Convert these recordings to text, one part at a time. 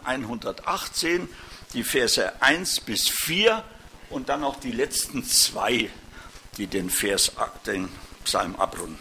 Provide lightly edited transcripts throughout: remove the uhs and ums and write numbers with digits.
118, die Verse 1 bis 4 und dann noch die letzten 2, die den Psalm abrunden.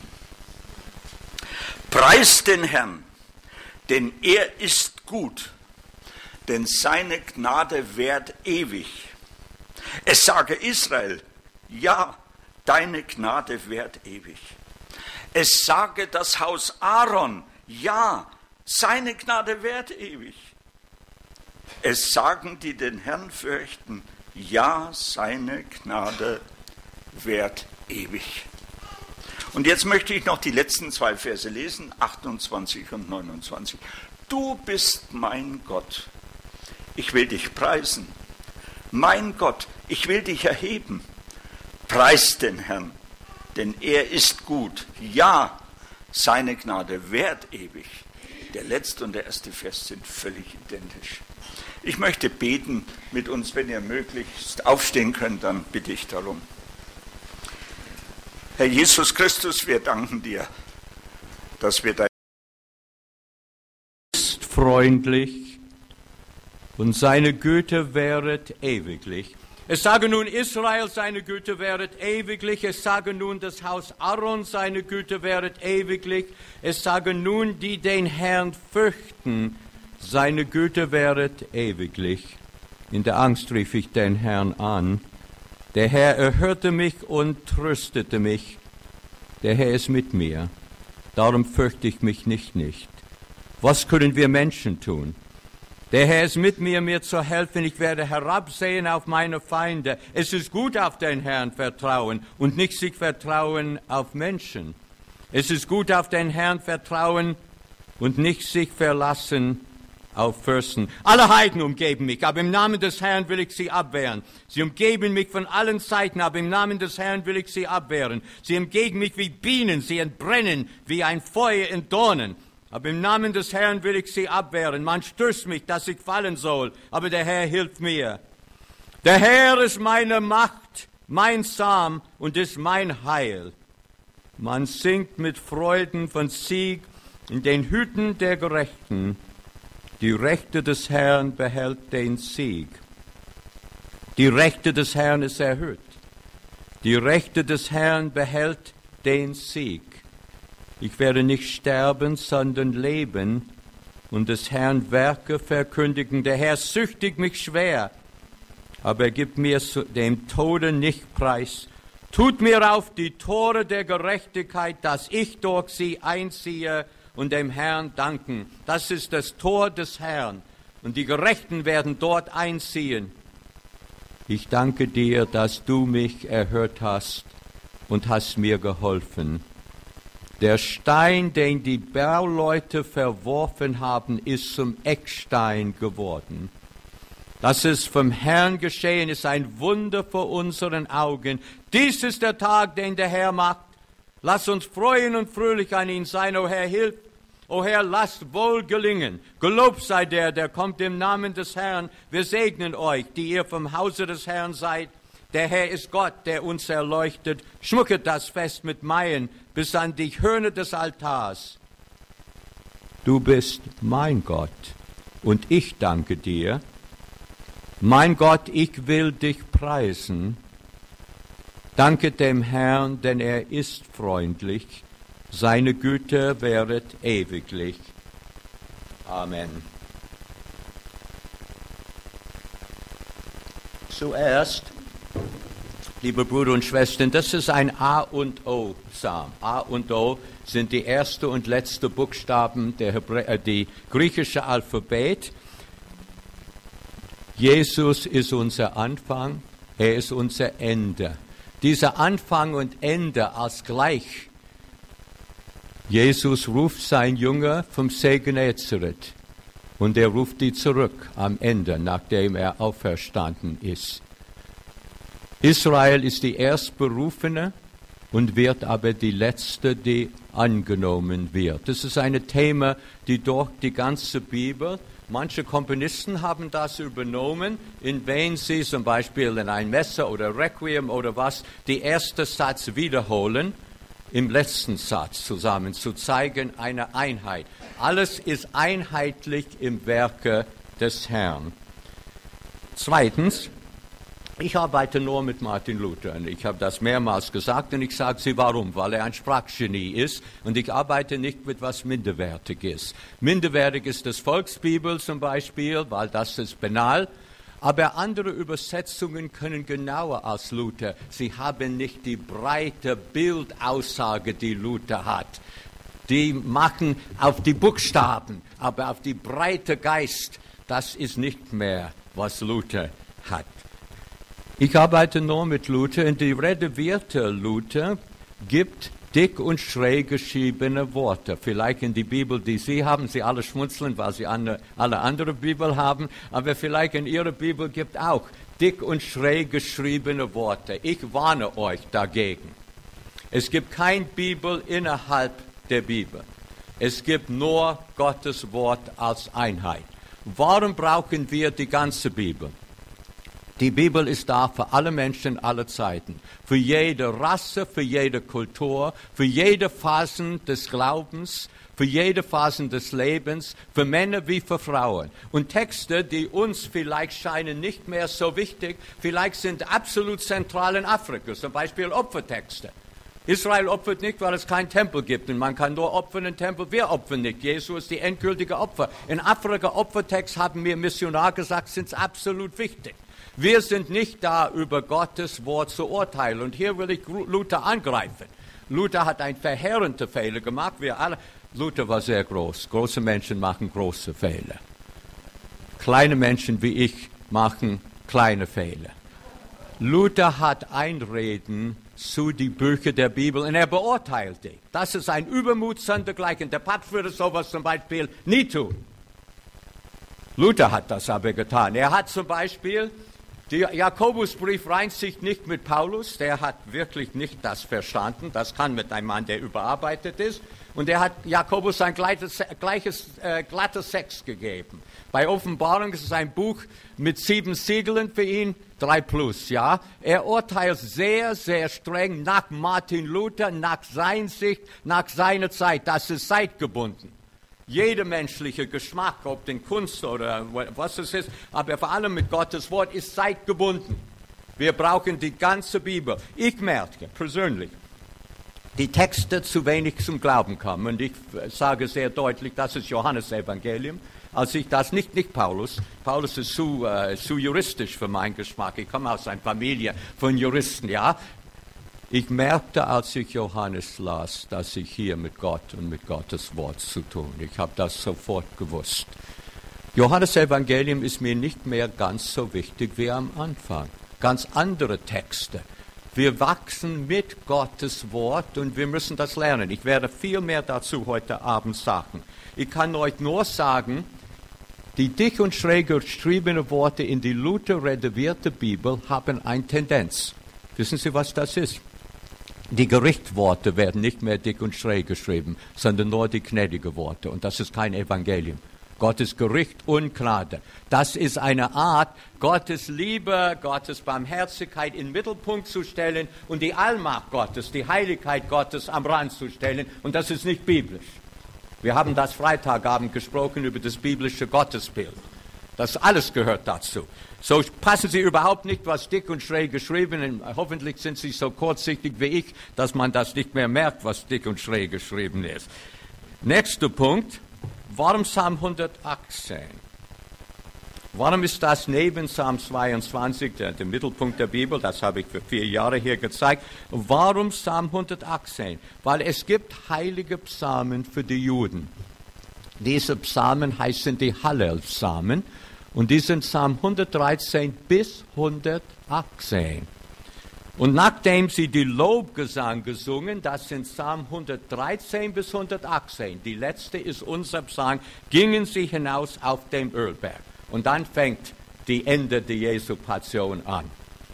Preist den Herrn, denn er ist gut, denn seine Gnade währt ewig. Es sage Israel, ja, deine Gnade währt ewig. Es sage das Haus Aaron, ja, seine Gnade währt ewig. Es sagen, die den Herrn fürchten, ja, seine Gnade währt ewig. Und jetzt möchte ich noch die letzten 2 Verse lesen, 28 und 29. Du bist mein Gott, ich will dich preisen. Mein Gott, ich will dich erheben. Preist den Herrn, denn er ist gut. Ja, seine Gnade währt ewig. Der letzte und der erste Vers sind völlig identisch. Ich möchte beten mit uns, wenn ihr möglichst aufstehen könnt, dann bitte ich darum. Herr Jesus Christus, wir danken dir, dass wir dein ist freundlich und seine Güte währet ewiglich. Es sage nun Israel, seine Güte währet ewiglich. Es sage nun das Haus Aaron, seine Güte währet ewiglich. Es sage nun die den Herrn fürchten, seine Güte währet ewiglich. In der Angst rief ich den Herrn an. Der Herr erhörte mich und tröstete mich. Der Herr ist mit mir, darum fürchte ich mich nicht. Was können wir Menschen tun? Der Herr ist mit mir, mir zu helfen. Ich werde herabsehen auf meine Feinde. Es ist gut, auf den Herrn vertrauen und nicht sich vertrauen auf Menschen. Es ist gut, auf den Herrn vertrauen und nicht sich verlassen auf Fürsten. Alle Heiden umgeben mich, aber im Namen des Herrn will ich sie abwehren. Sie umgeben mich von allen Seiten, aber im Namen des Herrn will ich sie abwehren. Sie umgeben mich wie Bienen, sie entbrennen wie ein Feuer in Dornen. Aber im Namen des Herrn will ich sie abwehren. Man stürzt mich, dass ich fallen soll, aber der Herr hilft mir. Der Herr ist meine Macht, mein Saum und ist mein Heil. Man singt mit Freuden von Sieg in den Hütten der Gerechten. Die Rechte des Herrn behält den Sieg. Die Rechte des Herrn ist erhöht. Die Rechte des Herrn behält den Sieg. Ich werde nicht sterben, sondern leben und des Herrn Werke verkündigen. Der Herr züchtigt mich schwer, aber er gibt mir dem Tode nicht preis. Tut mir auf die Tore der Gerechtigkeit, dass ich durch sie einziehe und dem Herrn danken. Das ist das Tor des Herrn und die Gerechten werden dort einziehen. Ich danke dir, dass du mich erhört hast und hast mir geholfen. Der Stein, den die Bauleute verworfen haben, ist zum Eckstein geworden. Das ist vom Herrn geschehen, ist ein Wunder vor unseren Augen. Dies ist der Tag, den der Herr macht. Lass uns freuen und fröhlich an ihn sein. O Herr, hilf. O Herr, lasst wohl gelingen. Gelobt sei der kommt im Namen des Herrn. Wir segnen euch, die ihr vom Hause des Herrn seid. Der Herr ist Gott, der uns erleuchtet. Schmücket das Fest mit Maien bis an die Hörner des Altars. Du bist mein Gott und ich danke dir. Mein Gott, ich will dich preisen. Danke dem Herrn, denn er ist freundlich. Seine Güte währet ewiglich. Amen. Zuerst, liebe Brüder und Schwestern, das ist ein A und O Psalm. A und O sind die erste und letzte Buchstaben die griechische Alphabet. Jesus ist unser Anfang, er ist unser Ende. Dieser Anfang und Ende als gleich. Jesus ruft sein Jünger vom See Genezareth und er ruft die zurück am Ende, nachdem er auferstanden ist. Israel ist die Erstberufene und wird aber die Letzte, die angenommen wird. Das ist ein Thema, die durch die ganze Bibel, manche Komponisten haben das übernommen, indem sie zum Beispiel in ein Messe oder Requiem oder was, die erste Satz wiederholen, im letzten Satz zusammen, zu zeigen eine Einheit. Alles ist einheitlich im Werke des Herrn. Zweitens, ich arbeite nur mit Martin Luther. Und ich habe das mehrmals gesagt und ich sage Sie warum. Weil er ein Sprachgenie ist und ich arbeite nicht mit was minderwertig ist. Minderwertig ist das Volksbibel zum Beispiel, weil das ist banal. Aber andere Übersetzungen können genauer als Luther. Sie haben nicht die breite Bildaussage, die Luther hat. Die machen auf die Buchstaben, aber auf die breite Geist, das ist nicht mehr, was Luther hat. Ich arbeite nur mit Luther und die renovierte Luther gibt dick und schräg geschriebene Worte. Vielleicht in die Bibel, die Sie haben, Sie alle schmunzeln, weil Sie alle andere Bibel haben, aber vielleicht in Ihrer Bibel gibt auch dick und schräg geschriebene Worte. Ich warne euch dagegen. Es gibt kein Bibel innerhalb der Bibel. Es gibt nur Gottes Wort als Einheit. Warum brauchen wir die ganze Bibel? Die Bibel ist da für alle Menschen aller Zeiten, für jede Rasse, für jede Kultur, für jede Phase des Glaubens, für jede Phase des Lebens, für Männer wie für Frauen. Und Texte, die uns vielleicht scheinen nicht mehr so wichtig, vielleicht sind absolut zentral in Afrika, zum Beispiel Opfertexte. Israel opfert nicht, weil es keinen Tempel gibt und man kann nur opfern im Tempel. Wir opfern nicht. Jesus ist die endgültige Opfer. In Afrika Opfertext haben mir Missionar gesagt, sind es absolut wichtig. Wir sind nicht da, über Gottes Wort zu urteilen. Und hier will ich Luther angreifen. Luther hat einen verheerenden Fehler gemacht. Luther war sehr groß. Große Menschen machen große Fehler. Kleine Menschen wie ich machen kleine Fehler. Luther hat Einreden zu die Bücher der Bibel und er beurteilt die. Das ist ein Übermut sondergleichen. Der Papst würde sowas zum Beispiel nie tun. Luther hat das aber getan. Er hat zum Beispiel der Jakobusbrief reimt sich nicht mit Paulus, der hat wirklich nicht das verstanden, das kann mit einem Mann, der überarbeitet ist, und er hat Jakobus ein glattes 6 gegeben. Bei Offenbarung ist es ein Buch mit 7 Siegeln für ihn, 3+, ja. Er urteilt sehr, sehr streng nach Martin Luther, nach seiner Sicht, nach seiner Zeit, das ist zeitgebunden. Jeder menschliche Geschmack, ob in Kunst oder was es ist, aber vor allem mit Gottes Wort, ist zeitgebunden. Wir brauchen die ganze Bibel. Ich merke persönlich, die Texte zu wenig zum Glauben kommen. Und ich sage sehr deutlich, das ist Johannesevangelium. Als ich das nicht Paulus. Paulus ist zu juristisch für meinen Geschmack. Ich komme aus einer Familie von Juristen, ja. Ich merkte, als ich Johannes las, dass ich hier mit Gott und mit Gottes Wort zu tun. Ich habe das sofort gewusst. Johannes Evangelium ist mir nicht mehr ganz so wichtig wie am Anfang. Ganz andere Texte. Wir wachsen mit Gottes Wort und wir müssen das lernen. Ich werde viel mehr dazu heute Abend sagen. Ich kann euch nur sagen, die dick und schräg geschriebenen Worte in die Luther-renovierte Bibel haben eine Tendenz. Wissen Sie, was das ist? Die Gerichtsworte werden nicht mehr dick und schräg geschrieben, sondern nur die gnädigen Worte. Und das ist kein Evangelium. Gottes Gericht und Gnade. Das ist eine Art, Gottes Liebe, Gottes Barmherzigkeit in den Mittelpunkt zu stellen und die Allmacht Gottes, die Heiligkeit Gottes am Rand zu stellen. Und das ist nicht biblisch. Wir haben das Freitagabend gesprochen über das biblische Gottesbild. Das alles gehört dazu. So passen Sie überhaupt nicht, was dick und schräg geschrieben ist. Hoffentlich sind Sie so kurzsichtig wie ich, dass man das nicht mehr merkt, was dick und schräg geschrieben ist. Nächster Punkt. Warum Psalm 118? Warum ist das neben Psalm 22 der Mittelpunkt der Bibel? Das habe ich für 4 Jahre hier gezeigt. Warum Psalm 118? Weil es gibt heilige Psalmen für die Juden. Diese Psalmen heißen die Hallel-Psalmen. Und die sind Psalm 113 bis 118. Und nachdem sie die Lobgesang gesungen, das sind Psalm 113 bis 118, die letzte ist unser Psalm, gingen sie hinaus auf dem Ölberg. Und dann fängt die Ende der Jesu Passion an.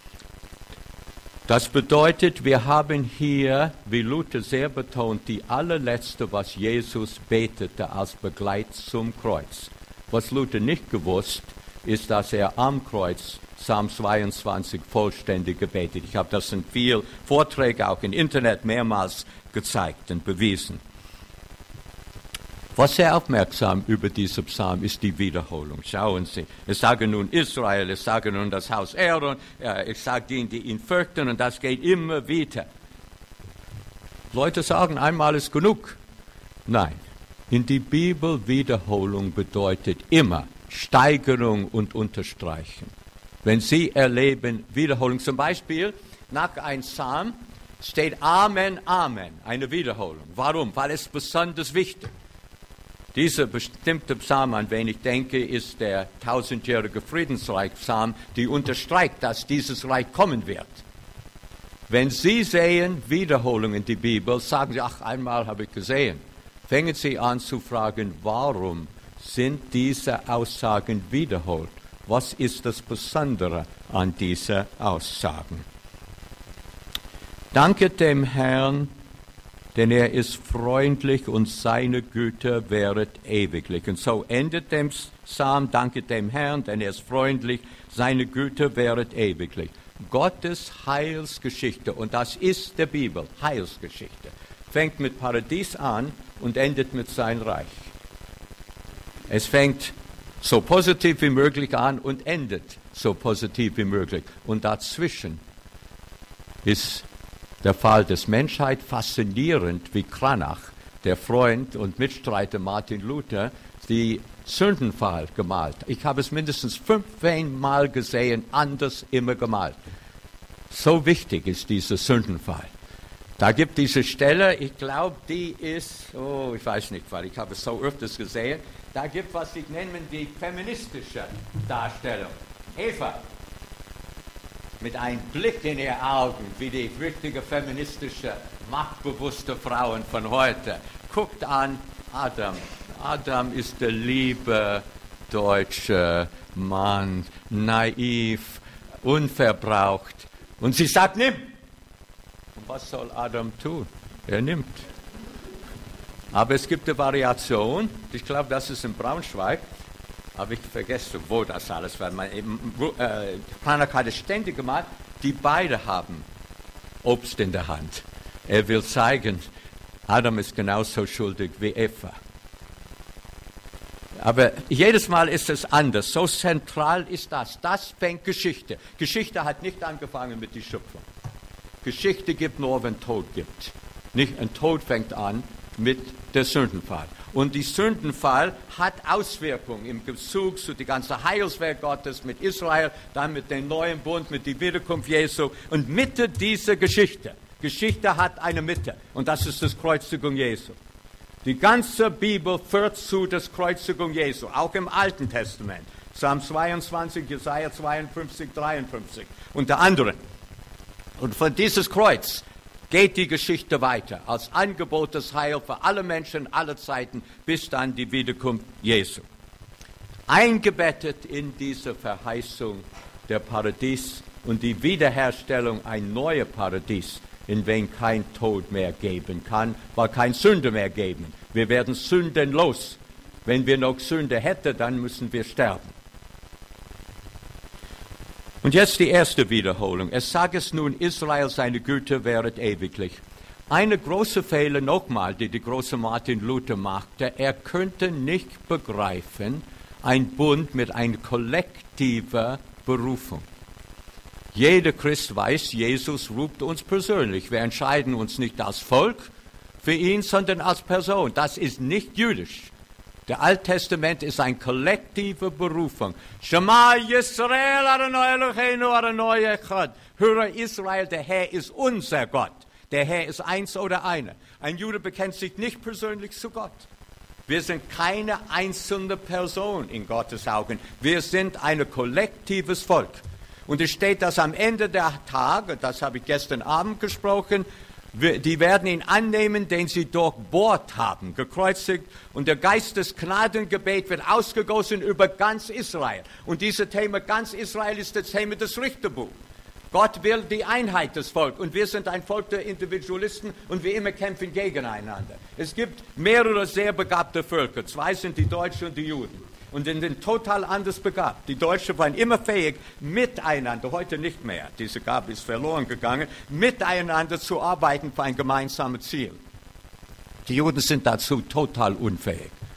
Das bedeutet, wir haben hier, wie Luther sehr betont, die allerletzte, was Jesus betete als Begleit zum Kreuz. Was Luther nicht gewusst, ist, dass er am Kreuz Psalm 22 vollständig gebetet. Ich habe das in vielen Vorträgen, auch im Internet, mehrmals gezeigt und bewiesen. Was sehr aufmerksam über diesen Psalm ist die Wiederholung. Schauen Sie, es sage nun Israel, es sage nun das Haus Aaron, es sagt denen, die ihn fürchten, und das geht immer wieder. Leute sagen, einmal ist genug. Nein, in die Bibel Wiederholung bedeutet immer Steigerung und Unterstreichen. Wenn Sie erleben Wiederholung, zum Beispiel nach einem Psalm steht Amen, Amen, eine Wiederholung. Warum? Weil es besonders wichtig ist. Dieser bestimmte Psalm, an wen ich denke, ist der 1000-jährige Friedensreich-Psalm, die unterstreicht, dass dieses Reich kommen wird. Wenn Sie sehen Wiederholungen in der Bibel, sagen Sie, ach, einmal habe ich gesehen. Fangen Sie an zu fragen, warum sind diese Aussagen wiederholt? Was ist das Besondere an diesen Aussagen? Danke dem Herrn, denn er ist freundlich und seine Güte währet ewiglich. Und so endet der Psalm, danke dem Herrn, denn er ist freundlich, seine Güte währet ewiglich. Gottes Heilsgeschichte, und das ist der Bibel, Heilsgeschichte, fängt mit Paradies an und endet mit sein Reich. Es fängt so positiv wie möglich an und endet so positiv wie möglich. Und dazwischen ist der Fall des Menschheit faszinierend, wie Cranach, der Freund und Mitstreiter Martin Luther, die Sündenfall gemalt. Ich habe es mindestens 15 Mal gesehen, anders immer gemalt. So wichtig ist dieser Sündenfall. Da gibt diese Stelle, ich glaube, die ist, ich weiß nicht, weil ich habe es so öfters gesehen, da gibt, was sie nennen, die feministische Darstellung. Eva, mit einem Blick in ihre Augen, wie die richtige feministische, machtbewusste Frauen von heute, guckt an Adam. Adam ist der liebe deutsche Mann, naiv, unverbraucht. Und sie sagt, nimm. Und was soll Adam tun? Er nimmt. Aber es gibt eine Variation, ich glaube, das ist in Braunschweig, aber ich vergesse, wo das alles war. Cranach hat es ständig gemacht, die beide haben Obst in der Hand. Er will zeigen, Adam ist genauso schuldig wie Eva. Aber jedes Mal ist es anders. So zentral ist das. Das fängt Geschichte. Geschichte hat nicht angefangen mit der Schöpfung. Geschichte gibt nur, wenn Tod gibt. Nicht ein Tod fängt an mit der Sündenfall. Und die Sündenfall hat Auswirkungen im Bezug zu der ganzen Heilswerk Gottes mit Israel, dann mit dem neuen Bund, mit der Wiederkunft Jesu. Und Mitte dieser Geschichte hat eine Mitte. Und das ist das Kreuzigung Jesu. Die ganze Bibel führt zu der Kreuzigung Jesu, auch im Alten Testament. Psalm 22, Jesaja 52, 53, unter anderem. Und von dieses Kreuz geht die Geschichte weiter, als Angebot des Heils für alle Menschen, alle Zeiten, bis dann die Wiederkunft Jesu. Eingebettet in diese Verheißung der Paradies und die Wiederherstellung ein neues Paradies, in dem kein Tod mehr geben kann, weil kein Sünde mehr geben. Wir werden sündenlos. Wenn wir noch Sünde hätten, dann müssen wir sterben. Und jetzt die erste Wiederholung. Es sage es nun, Israel, seine Güte währet ewiglich. Eine große Fehler nochmal, die große Martin Luther machte, er könnte nicht begreifen, ein Bund mit einer kollektiven Berufung. Jeder Christ weiß, Jesus ruft uns persönlich. Wir entscheiden uns nicht als Volk für ihn, sondern als Person. Das ist nicht jüdisch. Der Alttestament ist eine kollektive Berufung. Shema Yisrael, Adonai Eloheinu, Adonai Echad. Höre Israel, der Herr ist unser Gott. Der Herr ist eins oder einer. Ein Jude bekennt sich nicht persönlich zu Gott. Wir sind keine einzelne Person in Gottes Augen. Wir sind ein kollektives Volk. Und es steht, dass am Ende der Tage, das habe ich gestern Abend gesprochen, die werden ihn annehmen, den sie durchbohrt haben, gekreuzigt. Und der Geist des Gnadengebets wird ausgegossen über ganz Israel. Und dieses Thema ganz Israel ist das Thema des Richterbuchs. Gott will die Einheit des Volkes. Und wir sind ein Volk der Individualisten und wir immer kämpfen gegeneinander. Es gibt mehrere sehr begabte Völker. 2 sind die Deutschen und die Juden. Und die sind total anders begabt. Die Deutschen waren immer fähig, miteinander, heute nicht mehr, diese Gabe ist verloren gegangen, miteinander zu arbeiten für ein gemeinsames Ziel. Die Juden sind dazu total unfähig.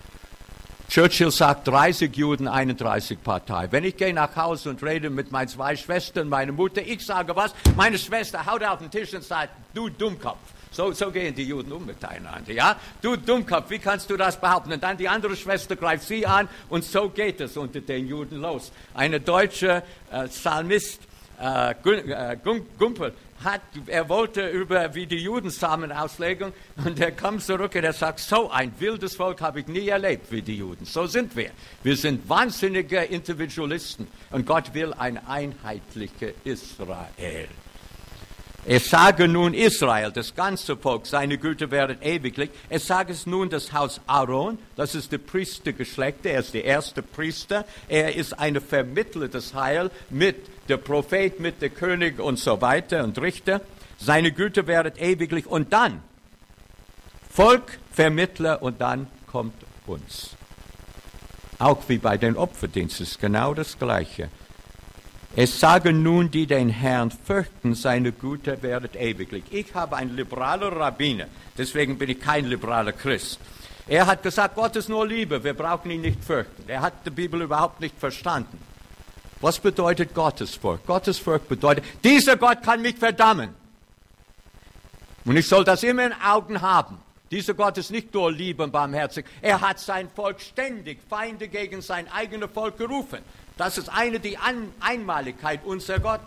Churchill sagt 30 Juden, 31 Partei. Wenn ich gehe nach Hause und rede mit meinen 2 Schwestern, meiner Mutter, ich sage was, meine Schwester haut auf den Tisch und sagt, du Dummkopf. So gehen die Juden um miteinander, ja? Du Dummkopf, wie kannst du das behaupten? Und dann die andere Schwester greift sie an und so geht es unter den Juden los. Eine deutsche Psalmist, Gumpel, er wollte wie die Juden Samen auslegen und er kam zurück und er sagt, so ein wildes Volk habe ich nie erlebt wie die Juden. So sind wir. Wir sind wahnsinnige Individualisten und Gott will ein einheitliches Israel. Es sage nun Israel, das ganze Volk, seine Güter werden ewiglich. Es sage es nun das Haus Aaron, das ist der Priestergeschlecht, er ist der erste Priester. Er ist ein Vermittler des Heils mit der Prophet, mit der König und so weiter und Richter. Seine Güter werden ewiglich und dann Volk, Vermittler und dann kommt uns. Auch wie bei den Opferdiensten ist genau das Gleiche. Es sagen nun, die den Herrn fürchten, seine Güter werden ewiglich. Ich habe einen liberalen Rabbiner, deswegen bin ich kein liberaler Christ. Er hat gesagt, Gott ist nur Liebe, wir brauchen ihn nicht fürchten. Er hat die Bibel überhaupt nicht verstanden. Was bedeutet Gottesfurcht? Gottesfurcht bedeutet, dieser Gott kann mich verdammen. Und ich soll das immer in Augen haben. Dieser Gott ist nicht nur lieb und barmherzig, er hat sein Volk ständig Feinde gegen sein eigenes Volk gerufen. Das ist die Einmaligkeit unser Gott.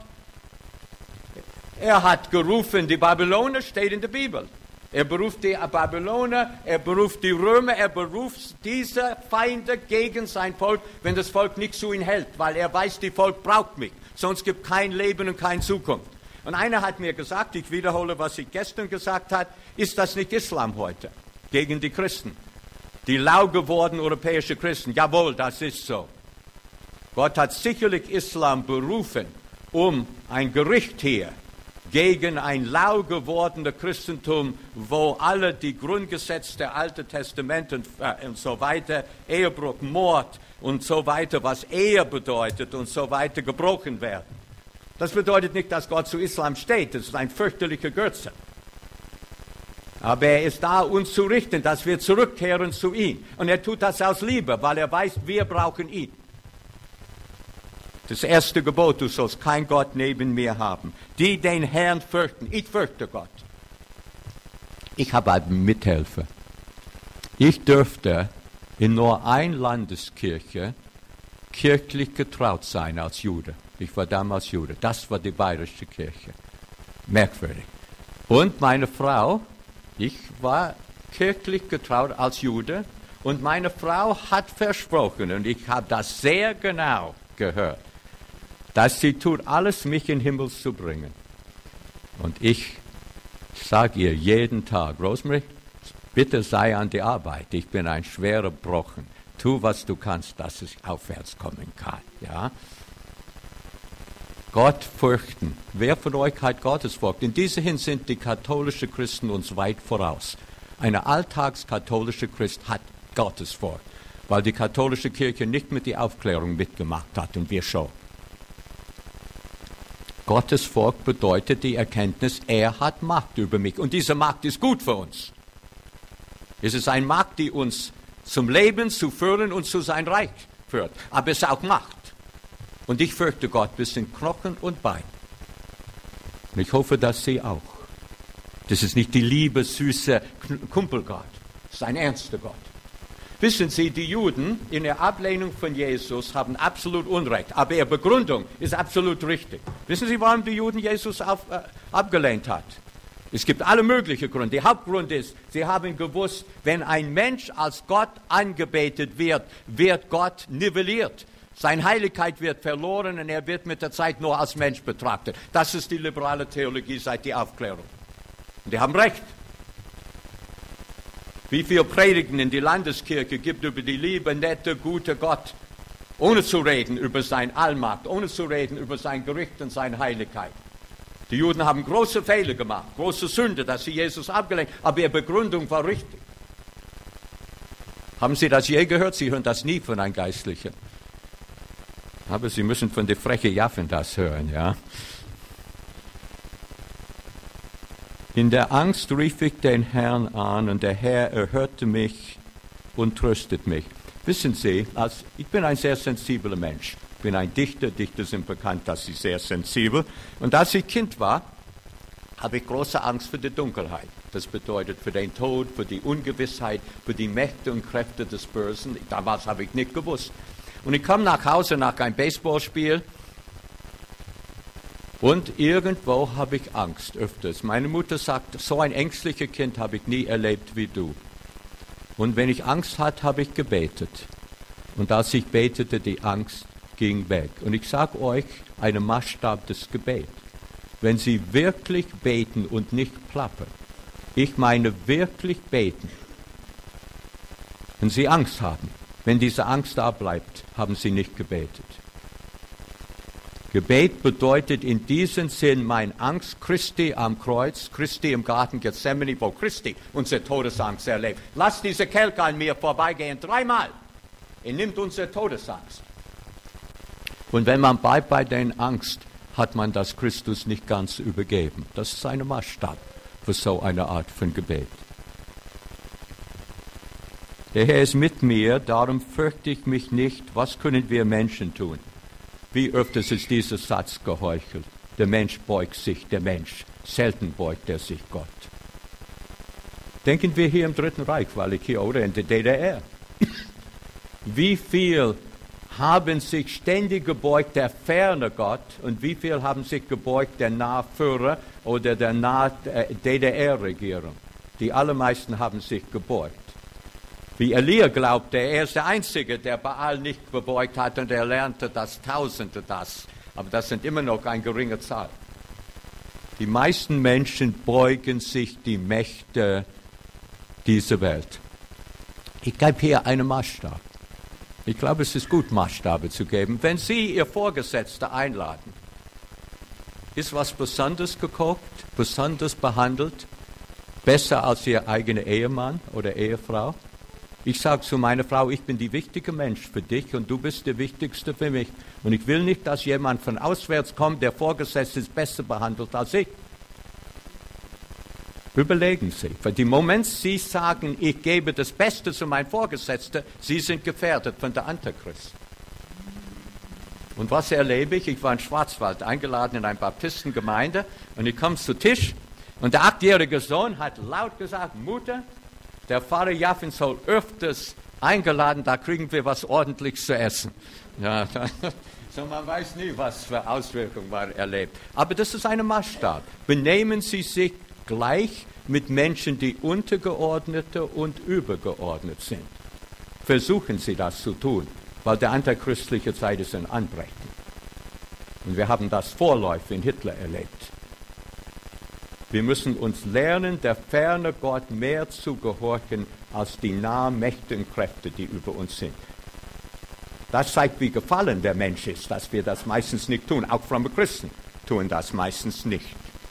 Er hat gerufen, die Babyloner, steht in der Bibel. Er beruft die Babyloner, er beruft die Römer, er beruft diese Feinde gegen sein Volk, wenn das Volk nicht zu ihm hält, weil er weiß, die Volk braucht mich, sonst gibt es kein Leben und keine Zukunft. Und einer hat mir gesagt, ich wiederhole, was ich gestern gesagt habe, ist das nicht Islam heute gegen die Christen? Die lau gewordenen europäischen Christen, jawohl, das ist so. Gott hat sicherlich Islam berufen, um ein Gericht hier gegen ein lau gewordenes Christentum, wo alle die Grundgesetze des Alten Testaments und so weiter, Ehebruch, Mord und so weiter, was Ehe bedeutet und so weiter, gebrochen werden. Das bedeutet nicht, dass Gott zu Islam steht, das ist ein fürchterlicher Götze. Aber er ist da, uns zu richten, dass wir zurückkehren zu ihm. Und er tut das aus Liebe, weil er weiß, wir brauchen ihn. Das erste Gebot, du sollst kein Gott neben mir haben. Die den Herrn fürchten, ich fürchte Gott. Ich habe einen Mithelfer. Ich dürfte in nur einer Landeskirche kirchlich getraut sein als Jude. Ich war damals Jude. Das war die bayerische Kirche. Merkwürdig. Und meine Frau, ich war kirchlich getraut als Jude und meine Frau hat versprochen, und ich habe das sehr genau gehört, dass sie tut alles, mich in den Himmel zu bringen. Und ich sage ihr jeden Tag, Rosemary, bitte sei an die Arbeit. Ich bin ein schwerer Brocken. Tu, was du kannst, dass es aufwärts kommen kann. Ja? Gott fürchten. Wer von euch hat Gottesfurcht? In dieser Hinsicht sind die katholischen Christen uns weit voraus. Eine alltagskatholische Christ hat Gottesfurcht, weil die katholische Kirche nicht mit der Aufklärung mitgemacht hat und wir schon. Gottesfurcht bedeutet die Erkenntnis, er hat Macht über mich. Und diese Macht ist gut für uns. Es ist eine Macht, die uns zum Leben, zu führen und zu sein Reich führt. Aber es ist auch Macht. Und ich fürchte Gott bis in Knochen und Bein. Und ich hoffe, dass Sie auch. Das ist nicht die liebe, süße Kumpelgott. Das ist ein ernster Gott. Wissen Sie, die Juden in der Ablehnung von Jesus haben absolut Unrecht, aber ihre Begründung ist absolut richtig. Wissen Sie, warum die Juden Jesus abgelehnt hat? Es gibt alle möglichen Gründe. Der Hauptgrund ist, sie haben gewusst, wenn ein Mensch als Gott angebetet wird, wird Gott nivelliert. Seine Heiligkeit wird verloren und er wird mit der Zeit nur als Mensch betrachtet. Das ist die liberale Theologie seit der Aufklärung. Und die haben recht. Wie viele Predigen in die Landeskirche gibt über die liebe, nette, gute Gott, ohne zu reden über seine Allmacht, ohne zu reden über sein Gericht und seine Heiligkeit. Die Juden haben große Fehler gemacht, große Sünde, dass sie Jesus abgelehnt haben, aber ihre Begründung war richtig. Haben Sie das je gehört? Sie hören das nie von einem Geistlichen. Aber Sie müssen von der frechen Jaffen das hören, ja. In der Angst rief ich den Herrn an und der Herr erhörte mich und tröstet mich. Wissen Sie, ich bin ein sehr sensibler Mensch. Ich bin ein Dichter. Dichter sind bekannt, dass sie sehr sensibel. Und als ich Kind war, habe ich große Angst für die Dunkelheit. Das bedeutet für den Tod, für die Ungewissheit, für die Mächte und Kräfte des Bösen. Damals habe ich nicht gewusst. Und ich komme nach Hause nach einem Baseballspiel und irgendwo habe ich Angst öfters. Meine Mutter sagt, so ein ängstliches Kind habe ich nie erlebt wie du. Und wenn ich Angst hatte, habe ich gebetet. Und als ich betete, die Angst ging weg. Und ich sage euch, einen Maßstab des Gebets. Wenn Sie wirklich beten und nicht plappern, ich meine wirklich beten, wenn Sie Angst haben, wenn diese Angst da bleibt, haben Sie nicht gebetet. Gebet bedeutet in diesem Sinn meine Angst Christi am Kreuz, Christi im Garten Gethsemane, wo Christi unsere Todesangst erlebt. Lass diese Kelch an mir vorbeigehen, 3-mal. Er nimmt unsere Todesangst. Und wenn man bleibt bei der Angst, hat man das Christus nicht ganz übergeben. Das ist ein Maßstab für so eine Art von Gebet. Der Herr ist mit mir, darum fürchte ich mich nicht. Was können wir Menschen tun? Wie öfters ist dieser Satz geheuchelt? Der Mensch beugt sich, der Mensch. Selten beugt er sich Gott. Denken wir hier im Dritten Reich, weil ich hier, oder in der DDR. Wie viel haben sich ständig gebeugt der ferne Gott und wie viel haben sich gebeugt der Nahführer oder der DDR-Regierung? Die allermeisten haben sich gebeugt. Wie Elia glaubte, er ist der Einzige, der Baal nicht gebeugt hat und er lernte das Tausende das. Aber das sind immer noch eine geringe Zahl. Die meisten Menschen beugen sich die Mächte dieser Welt. Ich gebe hier einen Maßstab. Ich glaube, es ist gut, Maßstabe zu geben. Wenn Sie Ihr Vorgesetzter einladen, ist was Besonderes gekocht, besonders behandelt, besser als Ihr eigener Ehemann oder Ehefrau? Ich sage zu meiner Frau, ich bin der wichtige Mensch für dich und du bist der Wichtigste für mich. Und ich will nicht, dass jemand von auswärts kommt, der Vorgesetzte ist besser behandelt als ich. Überlegen Sie, für den Moment Sie sagen, ich gebe das Beste zu meinem Vorgesetzten, Sie sind gefährdet von der Antichrist. Und was erlebe ich? Ich war in Schwarzwald eingeladen in eine Baptistengemeinde und ich komme zu Tisch und der 8-jährige Sohn hat laut gesagt, Mutter, der Pfarrer Jaffin soll öfters eingeladen, da kriegen wir was Ordentliches zu essen. Ja, so man weiß nie, was für Auswirkungen man erlebt. Aber das ist ein Maßstab. Benehmen Sie sich gleich mit Menschen, die untergeordnete und übergeordnet sind. Versuchen Sie das zu tun, weil die antichristliche Zeit ist ein Anbrechen. Und wir haben das vorläufig in Hitler erlebt. Wir müssen uns lernen, der ferne Gott mehr zu gehorchen als die nahen Mächte und Kräfte, die über uns sind. Das zeigt, wie gefallen der Mensch ist, dass wir das meistens nicht tun. Auch fromme Christen tun das meistens nicht.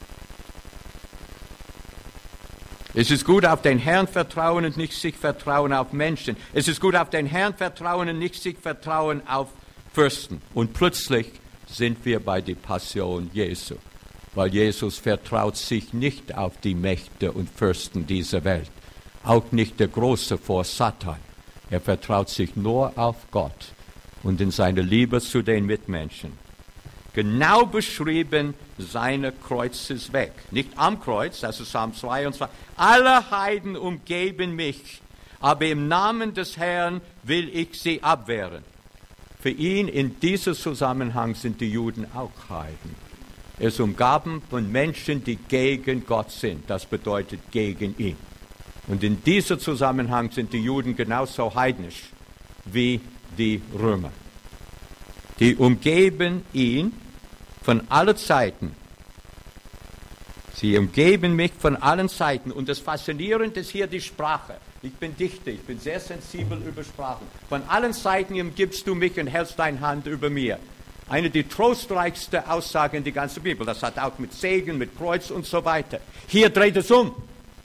Es ist gut, auf den Herrn vertrauen und nicht sich vertrauen auf Menschen. Es ist gut, auf den Herrn vertrauen und nicht sich vertrauen auf Fürsten. Und plötzlich sind wir bei der Passion Jesu. Weil Jesus vertraut sich nicht auf die Mächte und Fürsten dieser Welt. Auch nicht der Große vor Satan. Er vertraut sich nur auf Gott und in seine Liebe zu den Mitmenschen. Genau beschrieben, seine Kreuzesweg. Nicht am Kreuz, das ist Psalm 22. Alle Heiden umgeben mich, aber im Namen des Herrn will ich sie abwehren. Für ihn in diesem Zusammenhang sind die Juden auch Heiden. Er ist umgeben von Menschen, die gegen Gott sind. Das bedeutet gegen ihn. Und in diesem Zusammenhang sind die Juden genauso heidnisch wie die Römer. Die umgeben ihn von allen Seiten. Sie umgeben mich von allen Seiten. Und das Faszinierende ist hier die Sprache. Ich bin Dichter, ich bin sehr sensibel über Sprachen. Von allen Seiten umgibst du mich und hältst deine Hand über mir. Eine der trostreichsten Aussagen in der ganzen Bibel. Das hat auch mit Segen, mit Kreuz und so weiter. Hier dreht es um.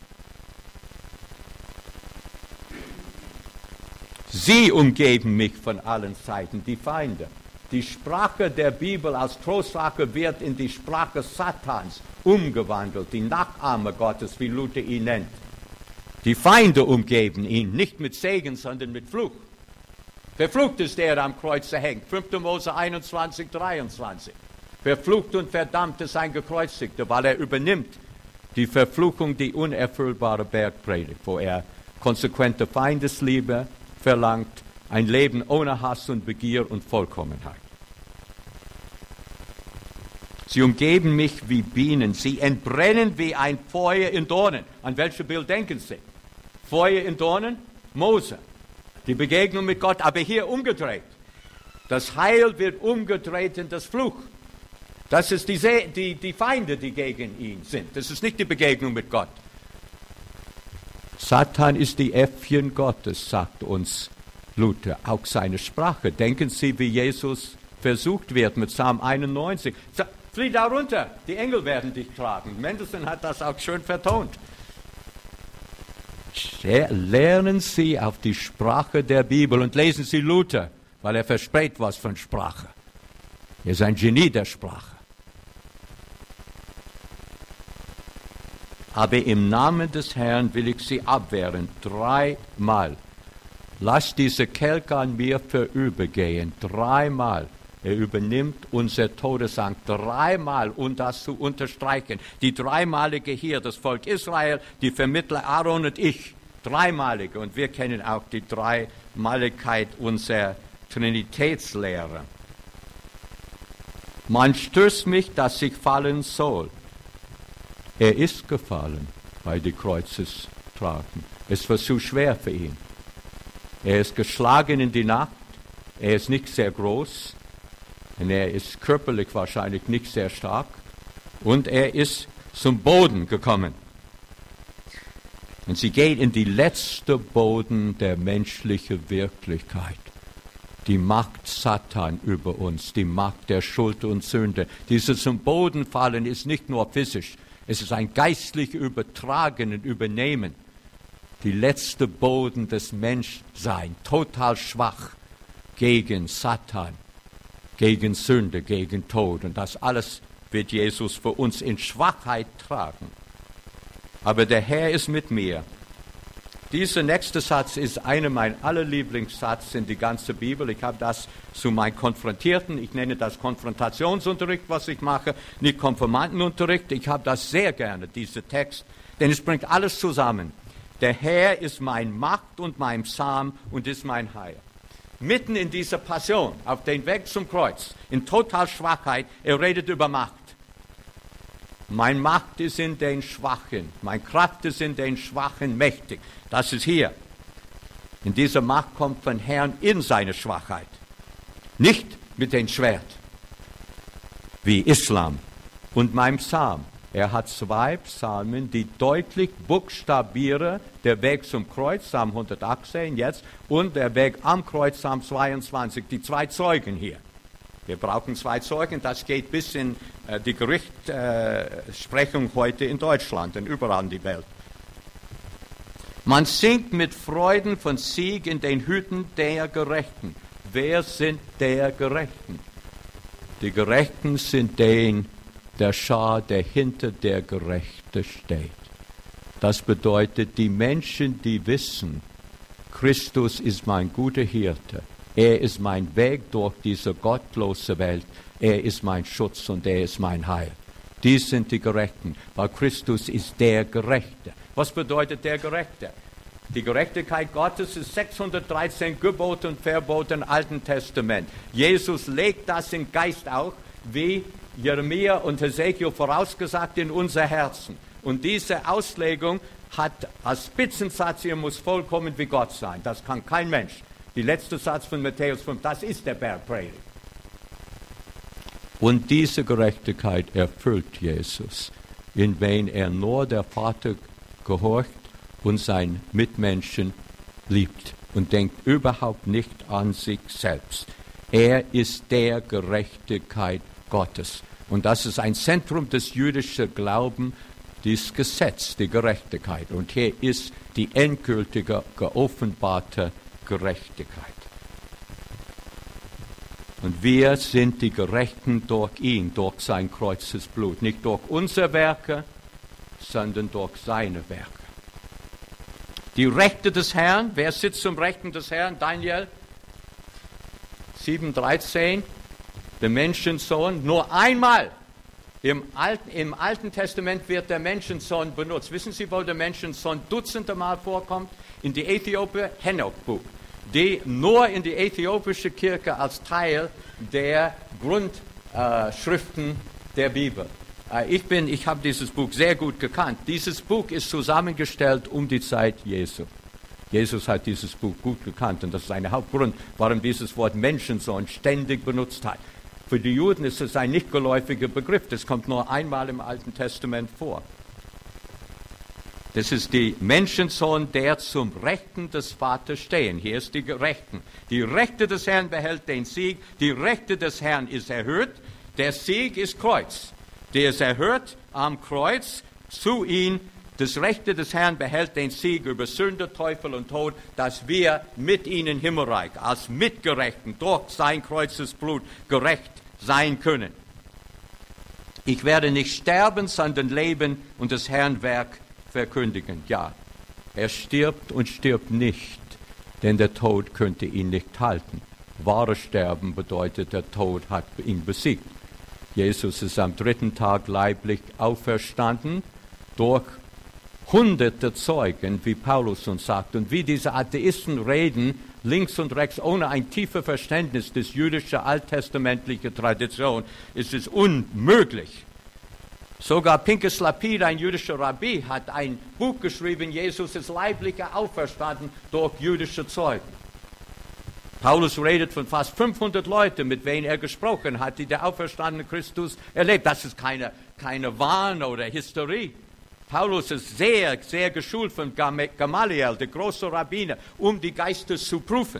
Sie umgeben mich von allen Seiten, die Feinde. Die Sprache der Bibel als Trostsprache wird in die Sprache Satans umgewandelt, die Nachahmer Gottes, wie Luther ihn nennt. Die Feinde umgeben ihn, nicht mit Segen, sondern mit Fluch. Verflucht ist der, der am Kreuze hängt. 5. Mose 21, 23. Verflucht und verdammt ist ein Gekreuzigter, weil er übernimmt die Verfluchung, die unerfüllbare Bergpredigt, wo er konsequente Feindesliebe verlangt, ein Leben ohne Hass und Begier und Vollkommenheit. Sie umgeben mich wie Bienen, sie entbrennen wie ein Feuer in Dornen. An welches Bild denken Sie? Feuer in Dornen? Mose, die Begegnung mit Gott, aber hier umgedreht. Das Heil wird umgedreht in das Fluch. Das ist die Feinde, die gegen ihn sind. Das ist nicht die Begegnung mit Gott. Satan ist die Äffchen Gottes, sagt uns Luther, auch seine Sprache. Denken Sie, wie Jesus versucht wird mit Psalm 91. Flieh da runter, die Engel werden dich tragen. Mendelssohn hat das auch schön vertont. Lernen Sie auf die Sprache der Bibel und lesen Sie Luther, weil er versteht was von Sprache. Er ist ein Genie der Sprache. Aber im Namen des Herrn will ich sie abwehren, 3-mal. Lass diese Kelch an mir vorübergehen, 3-mal. Er übernimmt unser Todesangst 3-mal, um das zu unterstreichen. Die 3-malige hier, das Volk Israel, die Vermittler Aaron und ich, 3-malige. Und wir kennen auch die 3-maligkeit unserer Trinitätslehre. Man stößt mich, dass ich fallen soll. Er ist gefallen bei die Kreuzestragen. Es war zu schwer für ihn. Er ist geschlagen in die Nacht. Er ist nicht sehr groß. Und er ist körperlich wahrscheinlich nicht sehr stark. Und er ist zum Boden gekommen. Und sie geht in die letzte Boden der menschlichen Wirklichkeit. Die Macht Satan über uns, die Macht der Schuld und Sünde. Dieses zum Boden fallen ist nicht nur physisch, es ist ein geistlich Übertragen und Übernehmen. Die letzte Boden des Menschseins, total schwach gegen Satan, gegen Sünde, gegen Tod. Und das alles wird Jesus für uns in Schwachheit tragen. Aber der Herr ist mit mir. Dieser nächste Satz ist einer meiner allerlieblingssätze in die ganze Bibel. Ich habe das zu meinen Konfrontierten, ich nenne das Konfrontationsunterricht, was ich mache, nicht Konfirmandenunterricht. Ich habe das sehr gerne, dieser Text, denn es bringt alles zusammen. Der Herr ist mein Macht und mein Psalm und ist mein Heil. Mitten in dieser Passion, auf dem Weg zum Kreuz, in total Schwachheit, er redet über Macht. Mein Macht ist in den Schwachen, meine Kraft ist in den Schwachen mächtig. Das ist hier. In dieser Macht kommt von Herrn in seine Schwachheit. Nicht mit dem Schwert, wie Islam. Und mein Psalm, er hat 2 Psalmen, die deutlich buchstabieren, der Weg zum Kreuz, Psalm 118 jetzt, und der Weg am Kreuz, Psalm 22, die 2 Zeugen hier. Wir brauchen 2 Zeugen, das geht bis in die Gerichtssprechung heute in Deutschland und überall in der Welt. Man singt mit Freuden von Sieg in den Hütten der Gerechten. Wer sind der Gerechten? Die Gerechten sind der Schar, der hinter der Gerechte steht. Das bedeutet, die Menschen, die wissen, Christus ist mein guter Hirte. Er ist mein Weg durch diese gottlose Welt. Er ist mein Schutz und er ist mein Heil. Dies sind die Gerechten, weil Christus ist der Gerechte. Was bedeutet der Gerechte? Die Gerechtigkeit Gottes ist 613 Gebote und Verbote im Alten Testament. Jesus legt das im Geist auch, wie Jeremia und Hesekiel vorausgesagt, in unser Herzen. Und diese Auslegung hat als Spitzensatz, ihr muss vollkommen wie Gott sein. Das kann kein Mensch. Die letzte Satz von Matthäus 5, das ist der Bergpredigt. Und diese Gerechtigkeit erfüllt Jesus, in wen er nur der Vater gehorcht und seinen Mitmenschen liebt und denkt überhaupt nicht an sich selbst. Er ist der Gerechtigkeit Gottes. Und das ist ein Zentrum des jüdischen Glaubens, dieses Gesetz, die Gerechtigkeit. Und hier ist die endgültige, geoffenbarte Gerechtigkeit. Und wir sind die Gerechten durch ihn, durch sein Kreuzesblut. Nicht durch unsere Werke, sondern durch seine Werke. Die Rechte des Herrn, wer sitzt zum Rechten des Herrn? Daniel 7,13, der Menschensohn, nur einmal. Im Alten Testament wird der Menschensohn benutzt. Wissen Sie, wo der Menschensohn dutzende Mal vorkommt? In die Äthiopische Henoch-Buch, die nur in die äthiopische Kirche als Teil der Grundschriften der Bibel. Ich habe dieses Buch sehr gut gekannt. Dieses Buch ist zusammengestellt um die Zeit Jesu. Jesus hat dieses Buch gut gekannt und das ist ein Hauptgrund, warum dieses Wort Menschensohn ständig benutzt hat. Für die Juden ist es ein nicht geläufiger Begriff, das kommt nur einmal im Alten Testament vor. Das ist der Menschensohn, der zum Rechten des Vaters stehen. Hier ist die Rechten. Die Rechte des Herrn behält den Sieg, die Rechte des Herrn ist erhöht, der Sieg ist Kreuz. Der ist erhöht am Kreuz, zu ihm, das Rechte des Herrn behält den Sieg über Sünde, Teufel und Tod, dass wir mit ihnen Himmelreich als Mitgerechten durch sein Kreuzesblut gerecht sein können. Ich werde nicht sterben, sondern leben und das Herrn Werk verkündigen. Ja, er stirbt und stirbt nicht, denn der Tod könnte ihn nicht halten. Wahres Sterben bedeutet, der Tod hat ihn besiegt. Jesus ist am 3. Tag leiblich auferstanden durch hunderte Zeugen, wie Paulus uns sagt. Und wie diese Atheisten reden, links und rechts, ohne ein tiefes Verständnis des jüdischen alttestamentlichen Tradition, ist es unmöglich. Sogar Pinchas Lapid, ein jüdischer Rabbi, hat ein Buch geschrieben, Jesus ist leiblich auferstanden durch jüdische Zeugen. Paulus redet von fast 500 Leuten, mit denen er gesprochen hat, die der auferstandene Christus erlebt. Das ist keine Wahn oder Hysterie. Paulus ist sehr, sehr geschult von Gamaliel, der große Rabbiner, um die Geister zu prüfen.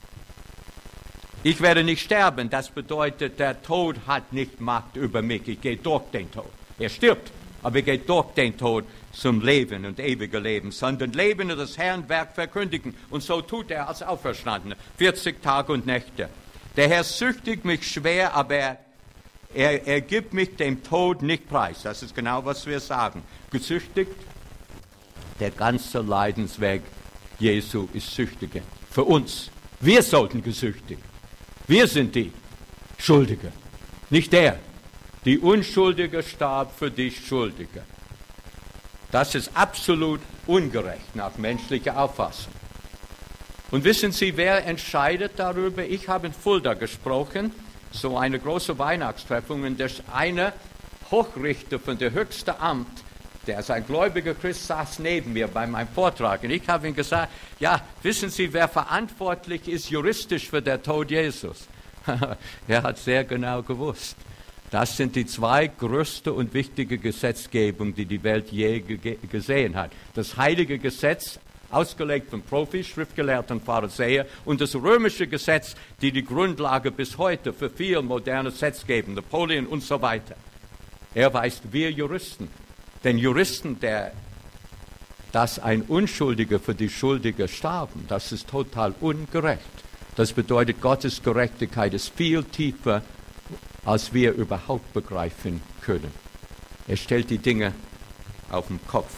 Ich werde nicht sterben, das bedeutet, der Tod hat nicht Macht über mich. Ich gehe durch den Tod. Er stirbt, aber er geht durch den Tod zum Leben und ewige Leben, sondern Leben und das Herrn Werk verkündigen. Und so tut er als Auferstandener, 40 Tage und Nächte. Der Herr züchtigt mich schwer, aber er gibt mich dem Tod nicht preis. Das ist genau, was wir sagen. Gezüchtigt, der ganze Leidensweg Jesu ist züchtigend. Für uns. Wir sollten gezüchtigt. Wir sind die Schuldige, nicht der. Die Unschuldige starb für die Schuldige. Das ist absolut ungerecht nach menschlicher Auffassung. Und wissen Sie, wer entscheidet darüber? Ich habe in Fulda gesprochen, so eine große Weihnachtstreffung, und der eine Hochrichter von der höchsten Amt, der ist ein gläubiger Christ, saß neben mir bei meinem Vortrag. Und ich habe ihm gesagt, ja, wissen Sie, wer verantwortlich ist juristisch für den Tod Jesus? Er hat sehr genau gewusst. Das sind die zwei größte und wichtige Gesetzgebungen, die die Welt je gesehen hat. Das heilige Gesetz, ausgelegt von Profis, Schriftgelehrten und Pharisäern, und das römische Gesetz, die Grundlage bis heute für viel moderne Gesetzgebung, Napoleon und so weiter. Er weiß, wir Juristen, denn Juristen, dass ein Unschuldiger für die Schuldige starben, das ist total ungerecht. Das bedeutet, Gottes Gerechtigkeit ist viel tiefer, als wir überhaupt begreifen können. Er stellt die Dinge auf den Kopf.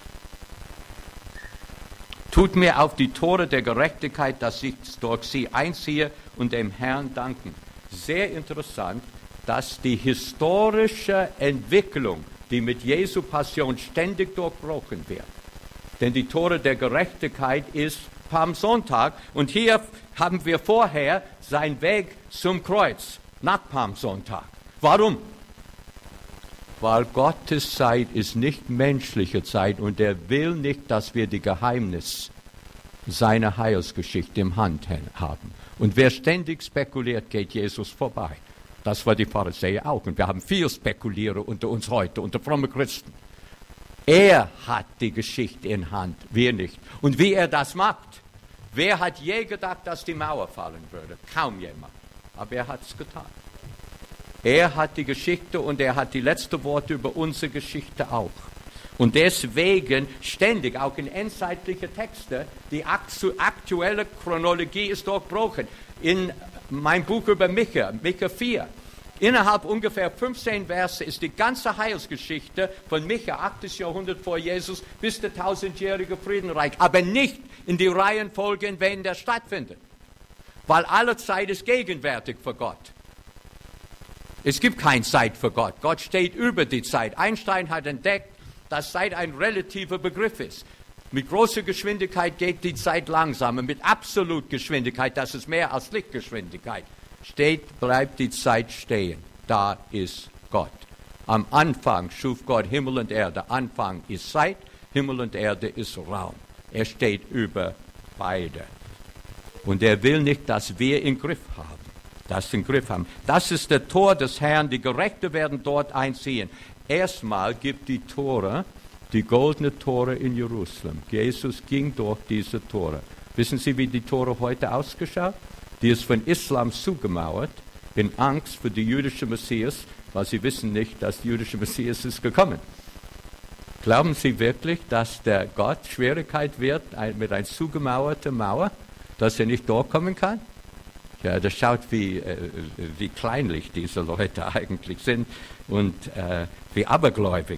Tut mir auf die Tore der Gerechtigkeit, dass ich durch sie einziehe und dem Herrn danken. Sehr interessant, dass die historische Entwicklung, die mit Jesu Passion ständig durchbrochen wird. Denn die Tore der Gerechtigkeit ist Palmsonntag, und hier haben wir vorher seinen Weg zum Kreuz nach Palmsonntag. Warum? Weil Gottes Zeit ist nicht menschliche Zeit und er will nicht, dass wir die Geheimnis seiner Heilsgeschichte im Hand haben. Und wer ständig spekuliert, geht Jesus vorbei. Das war die Pharisäer auch. Und wir haben viel Spekulierer unter uns heute, unter frommen Christen. Er hat die Geschichte in Hand, wir nicht. Und wie er das macht, wer hat je gedacht, dass die Mauer fallen würde? Kaum jemand. Aber er hat es getan. Er hat die Geschichte und er hat die letzte Worte über unsere Geschichte auch. Und deswegen ständig, auch in endzeitlichen Texten, die aktuelle Chronologie ist durchbrochen. In meinem Buch über Micha 4, innerhalb ungefähr 15 Verse ist die ganze Heilsgeschichte von Micha, 8. Jahrhundert vor Jesus, bis der 1000-jährige Friedenreich, aber nicht in die Reihenfolge, in denen der stattfindet. weil alle Zeit ist gegenwärtig für Gott. Es gibt keine Zeit für Gott. Gott steht über die Zeit. Einstein hat entdeckt, dass Zeit ein relativer Begriff ist. Mit großer Geschwindigkeit geht die Zeit langsamer. Mit Absolutgeschwindigkeit, das ist mehr als Lichtgeschwindigkeit, bleibt die Zeit stehen. Da ist Gott. Am Anfang schuf Gott Himmel und Erde. Anfang ist Zeit, Himmel und Erde ist Raum. Er steht über beide. Und er will nicht, dass wir ihn im Griff haben. Das ist der Tor des Herrn. Die Gerechten werden dort einziehen. Erstmal gibt die Tore, die goldene Tore in Jerusalem. Jesus ging durch diese Tore. Wissen Sie, wie die Tore heute ausgeschaut? Die ist von Islam zugemauert, in Angst für die jüdische Messias, weil sie wissen nicht, dass der jüdische Messias ist gekommen. Glauben Sie wirklich, dass der Gott Schwierigkeit wird mit einer zugemauerten Mauer, dass er nicht durchkommen kann? Ja, das schaut, wie kleinlich diese Leute eigentlich sind und wie abergläubig.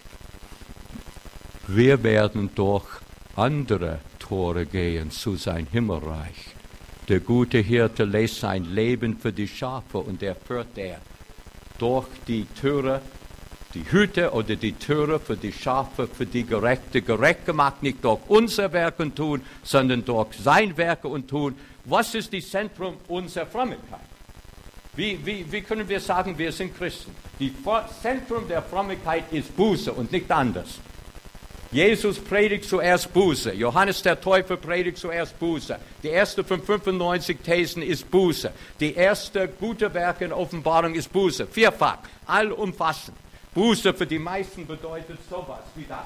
Wir werden durch andere Tore gehen zu sein Himmelreich. Der gute Hirte lässt sein Leben für die Schafe und er führt durch die Türe, die Hütte oder die Türe für die Schafe, für die Gerechte, gerecht gemacht, nicht durch unser Werk und Tun, sondern durch sein Werke und Tun. Was ist das Zentrum unserer Frömmigkeit? Wie können wir sagen, wir sind Christen? Das Zentrum der Frömmigkeit ist Buße und nicht anders. Jesus predigt zuerst Buße. Johannes der Täufer predigt zuerst Buße. Die erste von 95 Thesen ist Buße. Die erste gute Werke in Offenbarung ist Buße. Vierfach, allumfassend. Buße für die meisten bedeutet sowas wie das.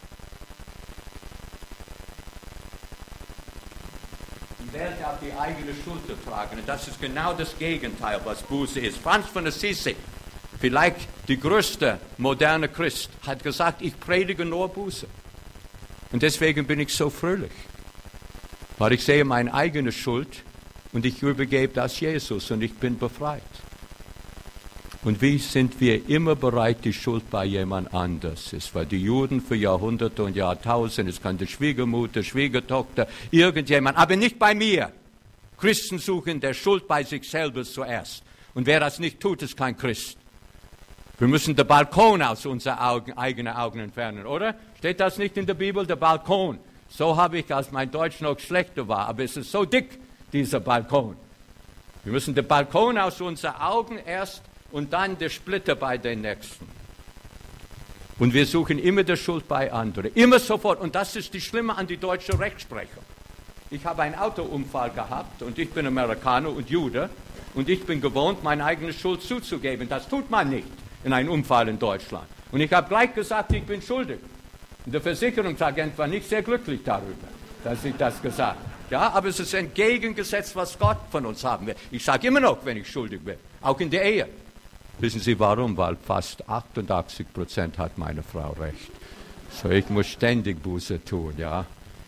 Die Welt auf die eigene Schulter tragen. Und das ist genau das Gegenteil, was Buße ist. Franz von Assisi, vielleicht die größte moderne Christ, hat gesagt, ich predige nur Buße. Und deswegen bin ich so fröhlich, weil ich sehe meine eigene Schuld und ich übergebe das Jesus und ich bin befreit. Und wie sind wir immer bereit, die Schuld bei jemand anders ist? Weil die Juden für Jahrhunderte und Jahrtausende, es kann die Schwiegermutter, Schwiegertochter, irgendjemand, aber nicht bei mir. Christen suchen der Schuld bei sich selber zuerst. Und wer das nicht tut, ist kein Christ. Wir müssen den Balkon aus unseren eigenen Augen entfernen, oder? Steht das nicht in der Bibel, der Balkon? So habe ich, als mein Deutsch noch schlechter war, aber es ist so dick, dieser Balkon. Wir müssen den Balkon aus unseren Augen erst und dann der Splitter bei den Nächsten. Und wir suchen immer die Schuld bei anderen, immer sofort. Und das ist das Schlimme an die deutsche Rechtsprechung. Ich habe einen Autounfall gehabt und ich bin Amerikaner und Jude und ich bin gewohnt, meine eigene Schuld zuzugeben. Das tut man nicht in einem Unfall in Deutschland. Und ich habe gleich gesagt, ich bin schuldig. Und der Versicherungsagent war nicht sehr glücklich darüber, dass ich das gesagt habe. Ja, aber es ist entgegengesetzt, was Gott von uns haben will. Ich sage immer noch, wenn ich schuldig bin, auch in der Ehe. Wissen Sie warum? Weil fast 88% hat meine Frau recht. So, ich muss ständig Buße tun, ja.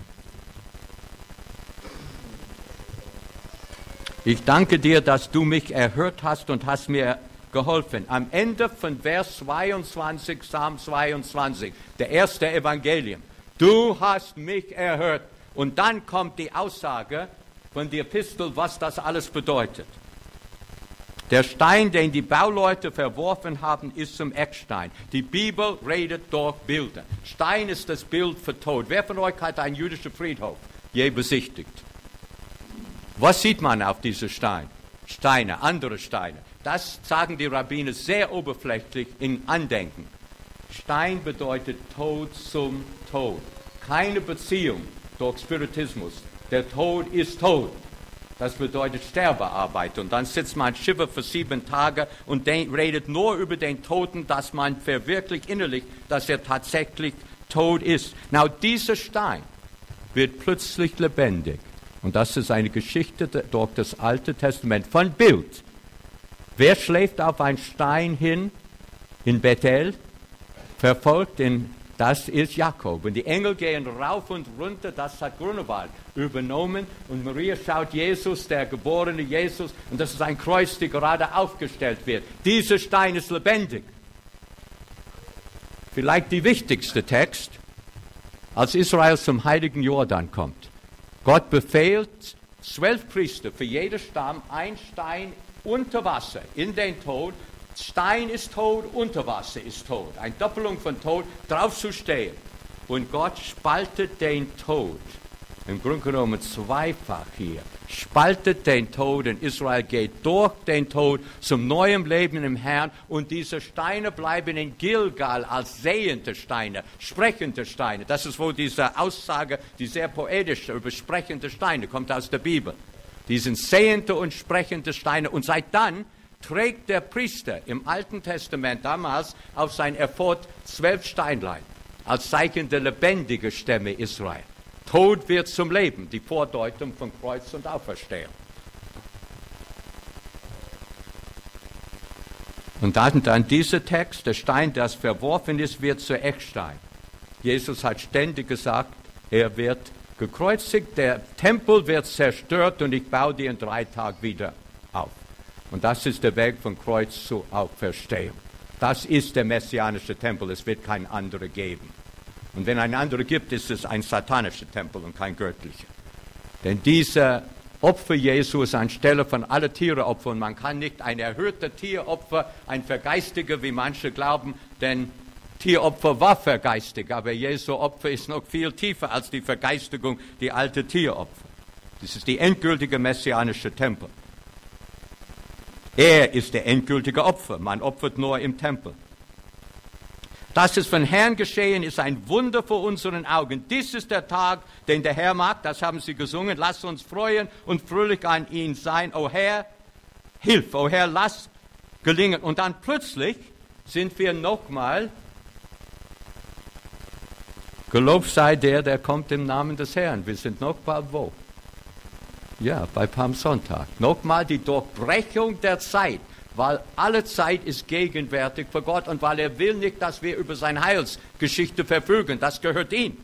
Ich danke dir, dass du mich erhört hast und hast mir geholfen. Am Ende von Vers 22, Psalm 22, der erste Evangelium. Du hast mich erhört. Und dann kommt die Aussage von der Epistel, was das alles bedeutet. Der Stein, den die Bauleute verworfen haben, ist zum Eckstein. Die Bibel redet durch Bilder. Stein ist das Bild für Tod. Wer von euch hat einen jüdischen Friedhof je besichtigt? Was sieht man auf diesem Stein? Steine, andere Steine. Das sagen die Rabbiner sehr oberflächlich in Andenken. Stein bedeutet Tod zum Tod. Keine Beziehung durch Spiritismus. Der Tod ist tot. Das bedeutet Sterbearbeit. Und dann sitzt man Schiffer für 7 Tage und redet nur über den Toten, dass man verwirklicht innerlich, dass er tatsächlich tot ist. Now, dieser Stein wird plötzlich lebendig. Und das ist eine Geschichte durch das Alte Testament von Bild. Wer schläft auf einen Stein hin in Bethel? Verfolgt das ist Jakob. Und die Engel gehen rauf und runter, das hat Grunewald übernommen. Und Maria schaut Jesus, der geborene Jesus, und das ist ein Kreuz, das gerade aufgestellt wird. Dieser Stein ist lebendig. Vielleicht der wichtigste Text, als Israel zum heiligen Jordan kommt. Gott befehlt 12 Priester, für jeden Stamm ein Stein unter Wasser, in den Tod. Stein ist tot, unter Wasser ist tot. Eine Doppelung von Tod, drauf zu stehen. Und Gott spaltet den Tod. Im Grunde genommen zweifach hier. Spaltet den Tod und Israel geht durch den Tod zum neuen Leben im Herrn. Und diese Steine bleiben in Gilgal als sehende Steine, sprechende Steine. Das ist, wo diese Aussage, die sehr poetische über sprechende Steine kommt aus der Bibel. Die sind sehende und sprechende Steine. Und seit dann trägt der Priester im Alten Testament damals auf sein Ephod 12 Steinlein als Zeichen der lebendigen Stämme Israel. Tod wird zum Leben, die Vordeutung von Kreuz und Auferstehung. Und dann dieser Text, der Stein, das verworfen ist, wird zu Eckstein. Jesus hat ständig gesagt, er wird gekreuzigt, der Tempel wird zerstört und ich baue die in 3 Tagen wieder auf. Und das ist der Weg von Kreuz zu Auferstehung. Das ist der messianische Tempel, es wird kein anderer geben. Und wenn ein anderer gibt, ist es ein satanischer Tempel und kein göttlicher. Denn dieser Opfer Jesu ist anstelle von aller Tiereopfer. Und man kann nicht ein erhöhter Tieropfer, ein Vergeistiger, wie manche glauben, denn Tieropfer war vergeistigt. Aber Jesu Opfer ist noch viel tiefer als die Vergeistigung, die alte Tieropfer. Das ist die endgültige messianische Tempel. Er ist der endgültige Opfer. Man opfert nur im Tempel. Das ist von Herrn geschehen, ist ein Wunder vor unseren Augen. Dies ist der Tag, den der Herr mag. Das haben sie gesungen. Lass uns freuen und fröhlich an ihn sein. O Herr, hilf. O Herr, lass gelingen. Und dann plötzlich sind wir nochmal, gelobt sei der kommt im Namen des Herrn. Wir sind nochmal wo? Ja, bei Palmsonntag. Nochmal die Durchbrechung der Zeit, weil alle Zeit ist gegenwärtig für Gott und weil er will nicht, dass wir über seine Heilsgeschichte verfügen. Das gehört ihm.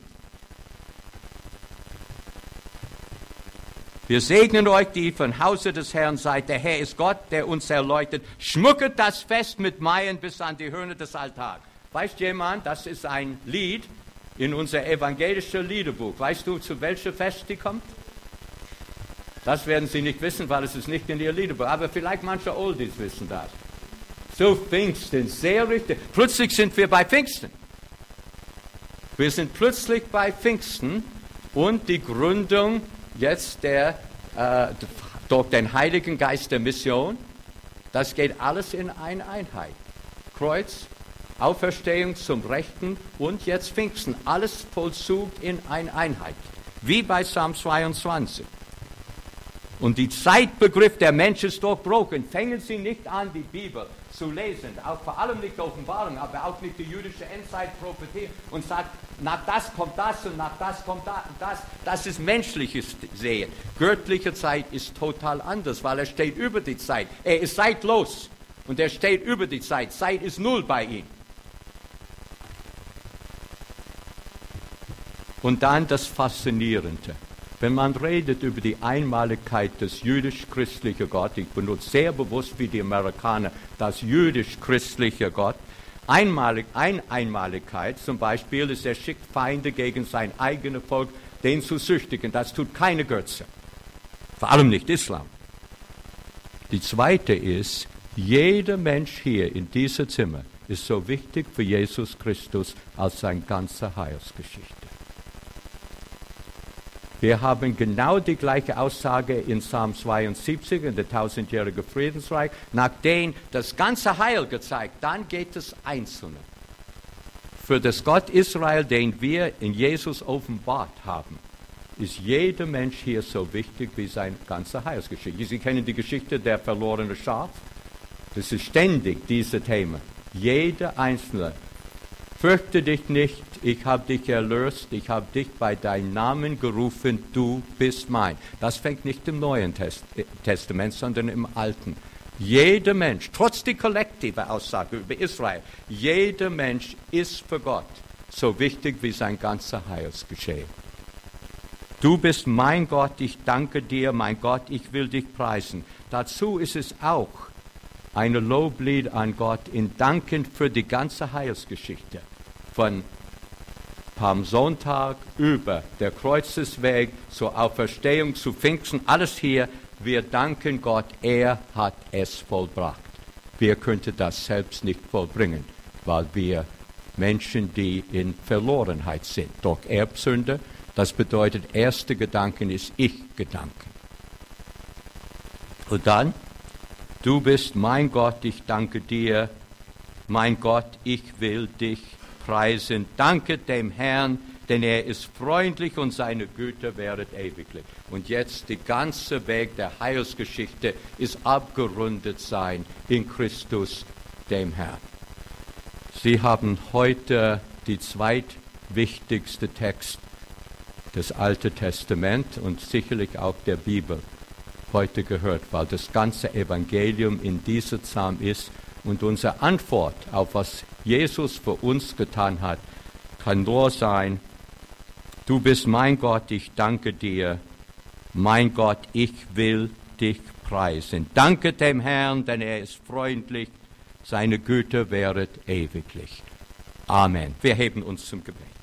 Wir segnen euch, die von Hause des Herrn seid. Der Herr ist Gott, der uns erleuchtet. Schmücket das Fest mit Maien bis an die Hörner des Altars. Weiß jemand, das ist ein Lied in unser evangelisches Liederbuch. Weißt du, zu welchem Fest die kommt? Das werden Sie nicht wissen, weil es ist nicht in Ihr Liederbuch. Aber vielleicht manche Oldies wissen das. So Pfingsten, sehr richtig. Plötzlich sind wir bei Pfingsten. Wir sind plötzlich bei Pfingsten und die Gründung jetzt durch den Heiligen Geist der Mission. Das geht alles in eine Einheit. Kreuz, Auferstehung zum Rechten und jetzt Pfingsten. Alles vollzogen in eine Einheit. Wie bei Psalm 22. Und die Zeitbegriff der Mensch ist durchbrochen. Fangen Sie nicht an, die Bibel zu lesen, auch vor allem nicht die Offenbarung, aber auch nicht die jüdische Endzeitprophetie und sagt, nach das kommt das und nach das kommt das. Das ist menschliches Sehen. Göttliche Zeit ist total anders, weil er steht über die Zeit. Er ist zeitlos und er steht über die Zeit. Zeit ist null bei ihm. Und dann das Faszinierende. Wenn man redet über die Einmaligkeit des jüdisch-christlichen Gott, ich benutze sehr bewusst wie die Amerikaner das jüdisch-christliche Gott, Einmaligkeit zum Beispiel ist, er schickt Feinde gegen sein eigenes Volk, den zu züchtigen. Das tut keine Götze, vor allem nicht Islam. Die zweite ist, jeder Mensch hier in diesem Zimmer ist so wichtig für Jesus Christus als seine ganze Heilsgeschichte. Wir haben genau die gleiche Aussage in Psalm 72, in der 1000-jährigen Friedensreich. Nachdem das ganze Heil gezeigt, dann geht es Einzelne. Für das Gott Israel, den wir in Jesus offenbart haben, ist jeder Mensch hier so wichtig wie seine ganze Heilsgeschichte. Sie kennen die Geschichte der verlorenen Schaf. Das ist ständig dieses Thema. Jeder Einzelne. Fürchte dich nicht, ich habe dich erlöst, ich habe dich bei deinem Namen gerufen, du bist mein. Das fängt nicht im Neuen Testament, sondern im Alten. Jeder Mensch, trotz der kollektiven Aussage über Israel, jeder Mensch ist für Gott so wichtig wie sein ganzer Heilsgeschehen. Du bist mein Gott, ich danke dir, mein Gott, ich will dich preisen. Dazu ist es auch ein Loblied an Gott in Danken für die ganze Heilsgeschichte. Von Palmsonntag, über der Kreuzesweg, zur Auferstehung, zu Pfingsten, alles hier. Wir danken Gott, er hat es vollbracht. Wir könnten das selbst nicht vollbringen, weil wir Menschen, die in Verlorenheit sind. Durch Erbsünde, das bedeutet, erster Gedanken ist Ich-Gedanken. Und dann, du bist mein Gott, ich danke dir. Mein Gott, ich will dich preisen. Danke dem Herrn, denn er ist freundlich und seine Güte währet ewiglich. Und jetzt die ganze Weg der Heilsgeschichte ist abgerundet sein in Christus, dem Herrn. Sie haben heute die zweitwichtigste Text des Alten Testaments und sicherlich auch der Bibel heute gehört, weil das ganze Evangelium in diesem Psalm ist. Und unsere Antwort auf was Jesus für uns getan hat, kann nur sein, du bist mein Gott, ich danke dir. Mein Gott, ich will dich preisen. Danke dem Herrn, denn er ist freundlich. Seine Güte währet ewiglich. Amen. Wir heben uns zum Gebet.